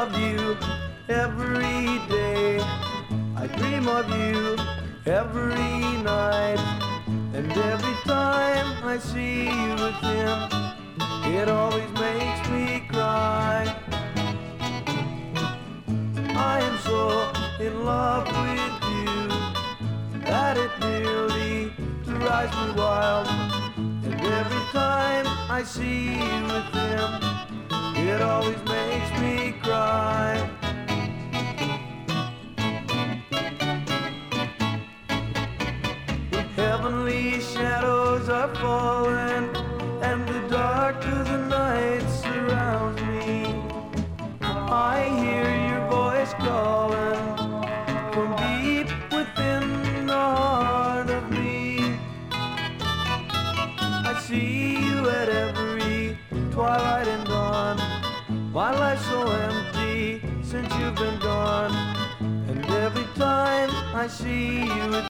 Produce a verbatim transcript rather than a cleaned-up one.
of you every day. I dream of you every night. And every time I see you with him, it always makes me cry. I am so in love with you that it nearly drives me wild. And every time I see you with him, it always makes me cry. The heavenly shadows are falling, and the dark of the night surrounds me. I hear your voice calling from deep within the heart of me. I see you at every twilight and dawn. My life's so empty since you've been gone. And every time I see you with